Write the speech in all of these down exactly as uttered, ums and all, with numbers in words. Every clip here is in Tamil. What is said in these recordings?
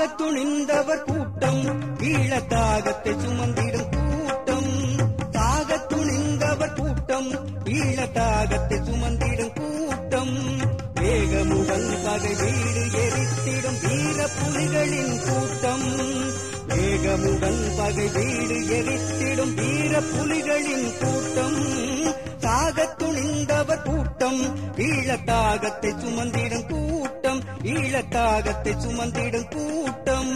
சாகத் துணிந்தவர் கூட்டம், ஈழத்தாகத்தை சுமந்திடும் கூட்டம். சாகத் துணிந்தவர் கூட்டம், ஈழத்தாகத்தை சுமந்திடும் கூட்டம். வேகமுடன் பகை வீடு எரித்திடும் வீர புலிகளின் கூட்டம். வேகமுடன் பகை வீடு எரித்திடும் வீர புலிகளின் கூட்டம். சாகத் துணிந்தவர் கூட்டம், ஈழத்தாகத்தை சுமந்திடும் கூட்டம். ஈழத்தாகத்தை சுமந்திடும் கூட்டம்.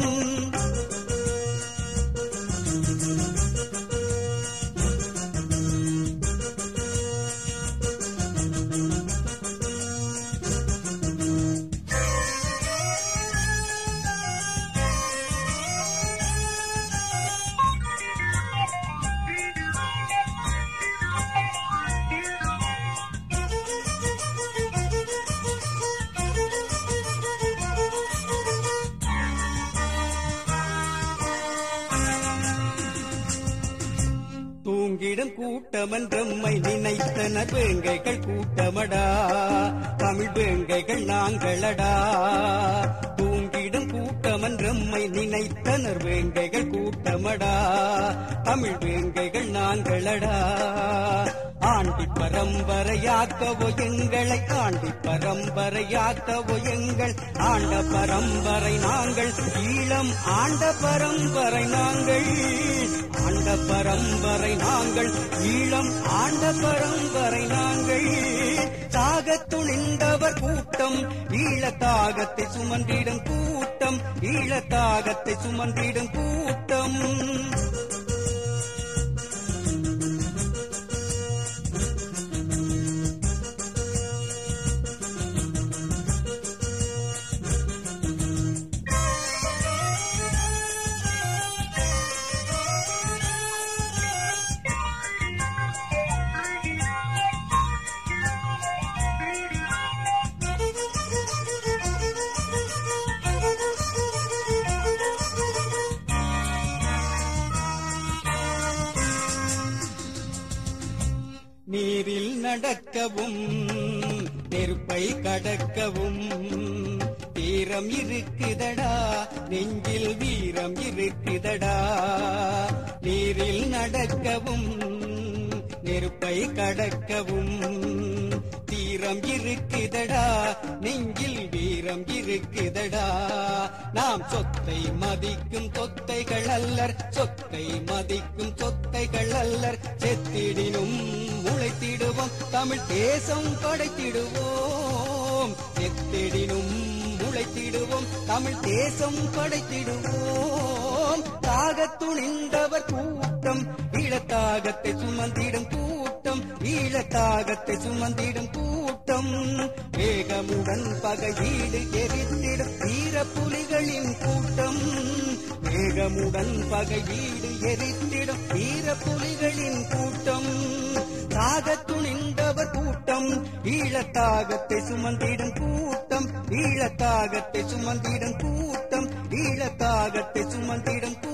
தூங்கிடும் கூட்டமன்றம்மை நினைத்தனர் வேங்கைகள் கூட்டமடா, தமிழ் வேங்கைகள் நாங்களடா. தூங்கிடும் கூட்டமன்றம்மை நினைத்தனர் வேங்கைகள் கூட்டமடா, தமிழ் வேங்கைகள் நாங்களடா. ஆண்டி பரம்பரையாக்கவோ எங்களை, ஆண்டி பரம்பரையாக்கவோ எங்கள் ஆண்ட பரம்பரை நாங்கள். ஈழம் ஆண்ட பரம்பரை நாங்கள், ஆண்ட பரம்பரை நாங்கள். ஈழம் ஆண்ட பரம்பரை நாங்கள். சாகத் துணிந்தவர் கூட்டம், ஈழத்தாகத்தை சுமந்திடும் கூட்டம். ஈழத்தாகத்தை சுமந்திடும் கூட்டம். நீரில் நடக்கவும் நெருப்பை கடக்கவும் தீரம் இருக்குதடா, நெஞ்சில் வீரம் இருக்குதடா. நீரில் நடக்கவும் நெருப்பை கடக்கவும் தீரம் இருக்குதடா, நெஞ்சில் வீரம் இருக்குதடா. நாம் சொத்தை மதிக்கும் சொத்தைகள் அல்லர், சொத்தை மதிக்கும் சொத்தைகள் அல்லர். செத்திடினும் முளைத்திடுவோம், தமிழ் தேசம் படைத்திடுவோம். செத்திடினும் முளைத்திடுவோம், தமிழ் தேசம் படைத்திடுவோம். சாகத் துணிந்தவர் கூட்டம், ஈழத்தாகத்தை சுமந்திடும் கூட்டம். ஈழத்தாகத்தை சுமந்திடும் கூட்டம். வேகமுடன் பகையீடு எரித்திடும் வீர புலிகளின் கூட்டம். வேகமுடன் பகையீடு எரித்திடும் வீர புலிகளின் கூட்டம். சாகத் துணிந்தவர் கூட்டம், ஈழத்தாகத்தை சுமந்திடும் கூட்டம். ஈழத்தாகத்தை சுமந்திடும் கூட்டம். ஈழத்தாகத்தை சுமந்திடும்